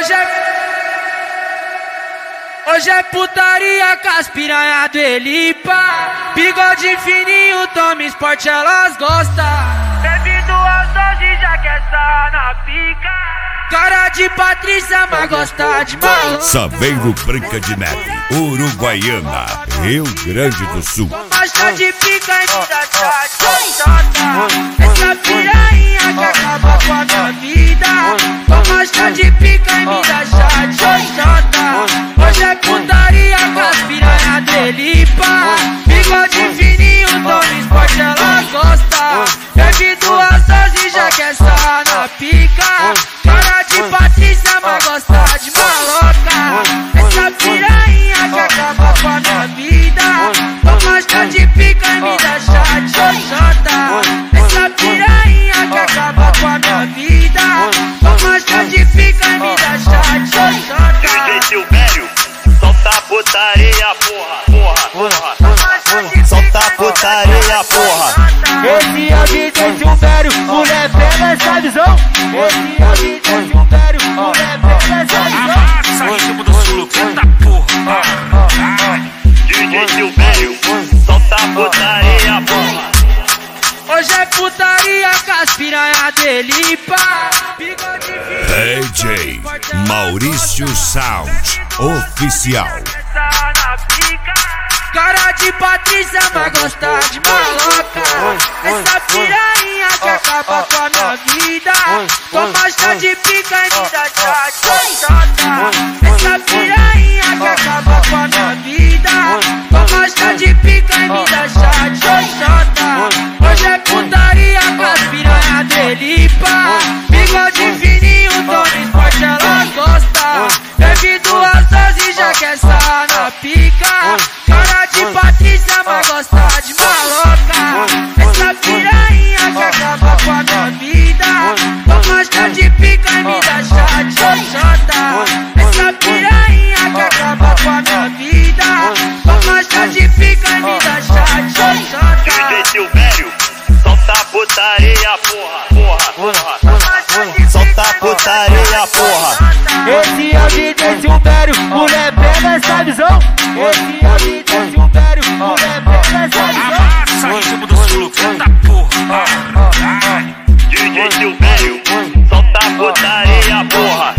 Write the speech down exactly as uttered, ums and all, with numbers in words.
Hoje é... Hoje é putaria com as piranha do Elipa. Bigode fininho, toma esporte, elas gostam. Bebe duas doses, já quer estar na pica. Cara de Patrícia, mas gosta de malandro. Saveiro Branca de Neve, Uruguaiana, Rio Grande do Sul. Gosta de pica e me dá chata. Essa piranha que acaba com a minha vida. Gosta de pica e me dá chata. Hoje é putaria com as piranha do Elipa. Bigode fininho, toma esporte, ela gosta. Bebe duas doses, já quer estar na pica. Cara de Patrícia, mas gosta de maloca. Essa piranha que acaba com a minha vida. Gosta de pica e me dá chata. Essa piranha que acaba com a minha vida. Gosta de pica e me dá chata. D J Silvério, solta a putaria, porra, porra, porra. Solta a putaria, porra. Esse é o D J Silvério, mulher pega essa visão. Esse é o D J Silvério, mulher pega essa visão. Amassa ritmo do sul, eita porra. D J Silvério, solta a putaria, porra. Hoje é putaria com as piranha do Elipa. D J Maurício Sound Oficial. Cara de Patrícia, mas gosta de maloca. Essa piranha que acaba com a minha vida. Gosta de pica e me dá chata. Essa piranha que acaba com a minha vida. Gosta de pica e me dá chata. Hoje é putaria com as piranha do Elipa. Bigode fininho, toma esporte, ela gosta. Bebe duas doses, já quer estar na pica. Cara de Patrícia, mas gosta de maloca. Essa piranha que acaba com a minha vida. Gosta de pica e me dá chata. Essa piranha que acaba com a minha vida. Gosta de pica e me dá chata. D J Silvério, solta a putaria, porra, porra. Solta a putaria, porra. Esse é o D J Silvério, mulher pega essa visão. Esse é o D J Silvério, mulher pega essa visão. Amassa ritmo do sul, eita porra. D J Silvério, solta a putaria, porra.